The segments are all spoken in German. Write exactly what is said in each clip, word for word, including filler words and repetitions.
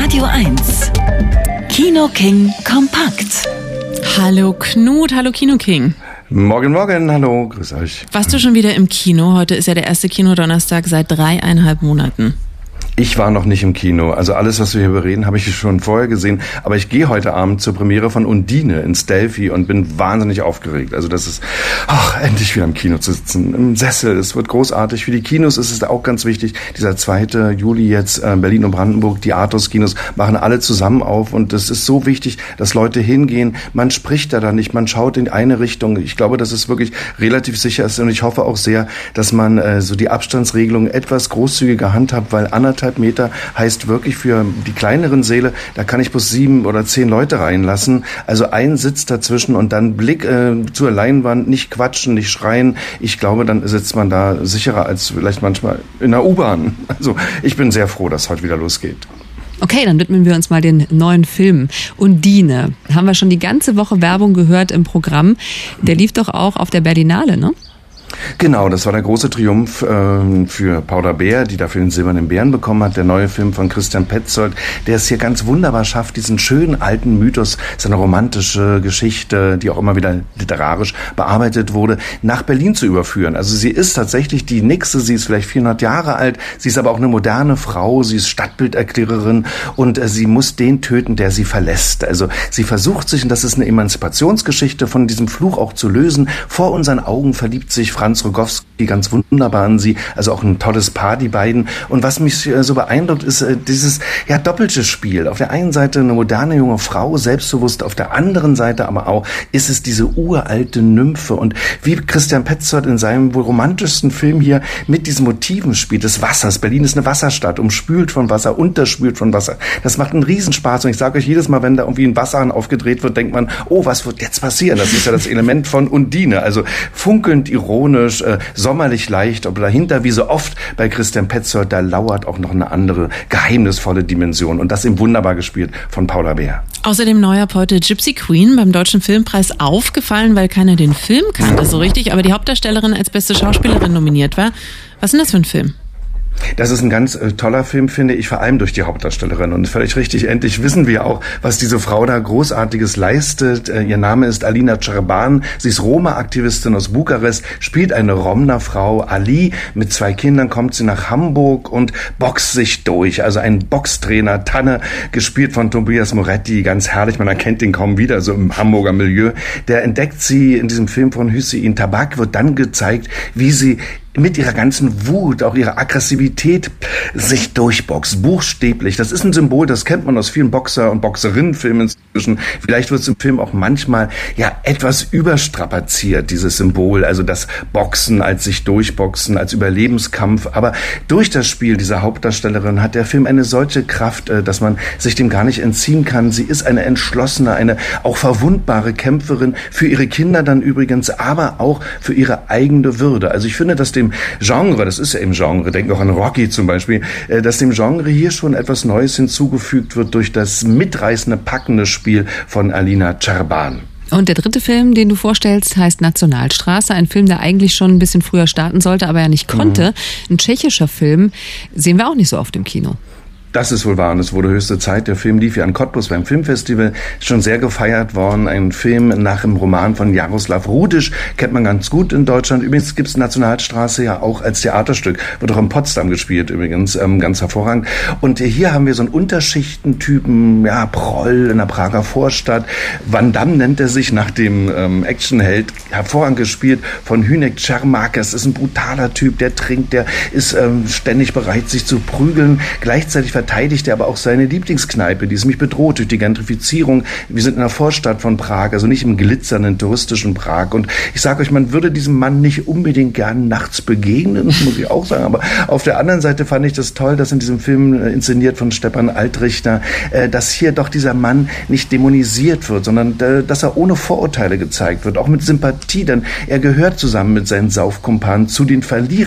Radio eins. Kino King kompakt. Hallo Knut, hallo Kino King. Morgen, morgen, hallo, grüß euch. Warst du schon wieder im Kino? Heute ist ja der erste Kinodonnerstag seit dreieinhalb Monaten. Ich war noch nicht im Kino. Also alles, was wir hier bereden, habe ich schon vorher gesehen. Aber ich gehe heute Abend zur Premiere von Undine ins Delphi und bin wahnsinnig aufgeregt. Also das ist, ach, endlich wieder im Kino zu sitzen, im Sessel. Es wird großartig. Für die Kinos ist es auch ganz wichtig. Dieser zweite Juli jetzt, äh, Berlin und Brandenburg, die Artus-Kinos machen alle zusammen auf. Und es ist so wichtig, dass Leute hingehen. Man spricht da dann nicht, man schaut in eine Richtung. Ich glaube, dass es wirklich relativ sicher ist. Und ich hoffe auch sehr, dass man äh, so die Abstandsregelung etwas großzügiger handhabt, weil anderthalb Meter heißt wirklich für die kleineren Säle, da kann ich bloß sieben oder zehn Leute reinlassen. Also ein Sitz dazwischen und dann Blick äh, zur Leinwand, nicht quatschen, nicht schreien. Ich glaube, dann sitzt man da sicherer als vielleicht manchmal in der U-Bahn. Also ich bin sehr froh, dass heute wieder losgeht. Okay, dann widmen wir uns mal den neuen Film. Undine. Haben wir schon die ganze Woche Werbung gehört im Programm. Der lief doch auch auf der Berlinale, ne? Genau, das war der große Triumph äh, für Paula Beer, die dafür den Silbernen Bären bekommen hat. Der neue Film von Christian Petzold, der es hier ganz wunderbar schafft, diesen schönen alten Mythos, seine romantische Geschichte, die auch immer wieder literarisch bearbeitet wurde, nach Berlin zu überführen. Also sie ist tatsächlich die Nixe, sie ist vielleicht vierhundert Jahre alt, sie ist aber auch eine moderne Frau, sie ist Stadtbilderklärerin und äh, sie muss den töten, der sie verlässt. Also sie versucht sich, und das ist eine Emanzipationsgeschichte, von diesem Fluch auch zu lösen. Vor unseren Augen verliebt sich Franz Rogowski ganz wunderbar an sie, also auch ein tolles Paar, die beiden. Und was mich so beeindruckt, ist dieses ja doppelte Spiel. Auf der einen Seite eine moderne junge Frau, selbstbewusst, auf der anderen Seite aber auch ist es diese uralte Nymphe. Und wie Christian Petzold in seinem wohl romantischsten Film hier mit diesen Motiven spielt, des Wassers. Berlin ist eine Wasserstadt, umspült von Wasser, unterspült von Wasser. Das macht einen Riesenspaß. Und ich sage euch jedes Mal, wenn da irgendwie ein Wasserhahn aufgedreht wird, denkt man, oh, was wird jetzt passieren? Das ist ja das Element von Undine. Also funkelnd ironisch, Äh, sommerlich leicht, aber dahinter, wie so oft bei Christian Petzold, da lauert auch noch eine andere geheimnisvolle Dimension und das eben wunderbar gespielt von Paula Beer. Außerdem neu ab heute Gypsy Queen, beim Deutschen Filmpreis aufgefallen, weil keiner den Film kannte so richtig, aber die Hauptdarstellerin als beste Schauspielerin nominiert war. Was ist denn das für ein Film? Das ist ein ganz äh, toller Film, finde ich, vor allem durch die Hauptdarstellerin. Und völlig richtig, endlich wissen wir auch, was diese Frau da Großartiges leistet. Äh, ihr Name ist Alina Cerban. Sie ist Roma-Aktivistin aus Bukarest, spielt eine Romner-Frau. Ali, mit zwei Kindern kommt sie nach Hamburg und boxt sich durch. Also ein Boxtrainer, Tanne, gespielt von Tobias Moretti, ganz herrlich. Man erkennt ihn kaum wieder, so im Hamburger Milieu. Der entdeckt sie in diesem Film von Hüseyin Tabak, wird dann gezeigt, wie sie mit ihrer ganzen Wut, auch ihrer Aggressivität sich durchboxt, buchstäblich. Das ist ein Symbol, das kennt man aus vielen Boxer- und Boxerinnenfilmen inzwischen. Vielleicht wird es im Film auch manchmal ja etwas überstrapaziert, dieses Symbol, also das Boxen als sich durchboxen, als Überlebenskampf. Aber durch das Spiel dieser Hauptdarstellerin hat der Film eine solche Kraft, dass man sich dem gar nicht entziehen kann. Sie ist eine entschlossene, eine auch verwundbare Kämpferin für ihre Kinder dann übrigens, aber auch für ihre eigene Würde. Also ich finde, dass dem Genre, das ist ja im Genre, denken auch an Rocky zum Beispiel, dass dem Genre hier schon etwas Neues hinzugefügt wird durch das mitreißende, packende Spiel von Alina Cerban. Und der dritte Film, den du vorstellst, heißt Nationalstraße. Ein Film, der eigentlich schon ein bisschen früher starten sollte, aber ja nicht konnte. Mhm. Ein tschechischer Film, sehen wir auch nicht so oft im Kino. Das ist wohl wahr und es wurde höchste Zeit. Der Film lief ja in Cottbus beim Filmfestival, ist schon sehr gefeiert worden. Ein Film nach dem Roman von Jaroslav Rudisch, kennt man ganz gut in Deutschland. Übrigens gibt's Nationalstraße ja auch als Theaterstück, wird auch in Potsdam gespielt übrigens, ähm, ganz hervorragend. Und hier haben wir so einen Unterschichtentypen, ja, Proll in der Prager Vorstadt. Van Damme nennt er sich, nach dem ähm, Actionheld, hervorragend gespielt von Hynek Chermakis. Ist ein brutaler Typ, der trinkt, der ist ähm, ständig bereit, sich zu prügeln. Gleichzeitig verteidigt er aber auch seine Lieblingskneipe, die ist mich bedroht durch die Gentrifizierung. Wir sind in der Vorstadt von Prag, also nicht im glitzernden touristischen Prag. Und ich sage euch, man würde diesem Mann nicht unbedingt gern nachts begegnen, muss ich auch sagen. Aber auf der anderen Seite fand ich das toll, dass in diesem Film, äh, inszeniert von Stepan Altrichter, äh, dass hier doch dieser Mann nicht dämonisiert wird, sondern äh, dass er ohne Vorurteile gezeigt wird, auch mit Sympathie, denn er gehört zusammen mit seinen Saufkumpanen zu den Verlierern der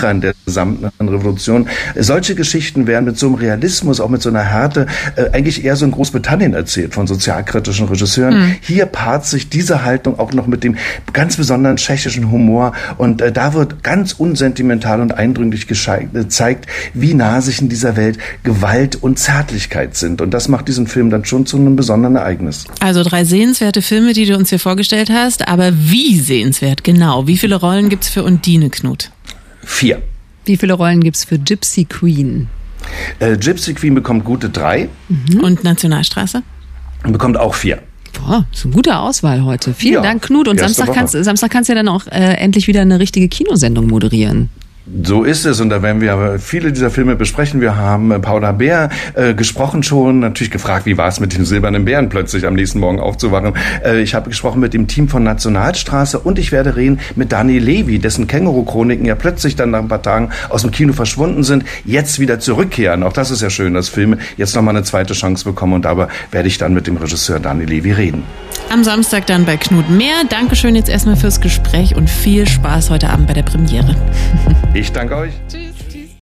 gesamten Revolution. Solche Geschichten werden mit so einem Realismus, auch mit so einer Härte, äh, eigentlich eher so in Großbritannien erzählt von sozialkritischen Regisseuren. Mhm. Hier paart sich diese Haltung auch noch mit dem ganz besonderen tschechischen Humor und äh, da wird ganz unsentimental und eindrücklich gezeigt, wie nah sich in dieser Welt Gewalt und Zärtlichkeit sind. Und das macht diesen Film dann schon zu einem besonderen Ereignis. Also drei sehenswerte Filme, die du uns hier vorgestellt hast, aber wie sehenswert genau? Wie viele Rollen gibt's für Undine, Knut? Vier. Wie viele Rollen gibt's für Gypsy Queen? Äh, Gypsy Queen bekommt gute drei. Mhm. Und Nationalstraße? Und bekommt auch vier. Boah, das ist eine gute Auswahl heute. Vielen Ja, Dank, Knut. Und erste Samstag Woche. kannst, Samstag kannst du ja dann auch äh, endlich wieder eine richtige Kinosendung moderieren. So ist es und da werden wir aber viele dieser Filme besprechen. Wir haben äh, Paula Beer äh, gesprochen schon, natürlich gefragt, wie war es mit dem silbernen Bären plötzlich am nächsten Morgen aufzuwachen. Äh, ich habe gesprochen mit dem Team von Nationalstraße und ich werde reden mit Daniel Levy, dessen Känguru-Chroniken ja plötzlich dann nach ein paar Tagen aus dem Kino verschwunden sind, jetzt wieder zurückkehren. Auch das ist ja schön, dass Filme jetzt nochmal eine zweite Chance bekommen und dabei werde ich dann mit dem Regisseur Daniel Levy reden. Am Samstag dann bei Knut mehr. Dankeschön jetzt erstmal fürs Gespräch und viel Spaß heute Abend bei der Premiere. Ich danke euch. Tschüss.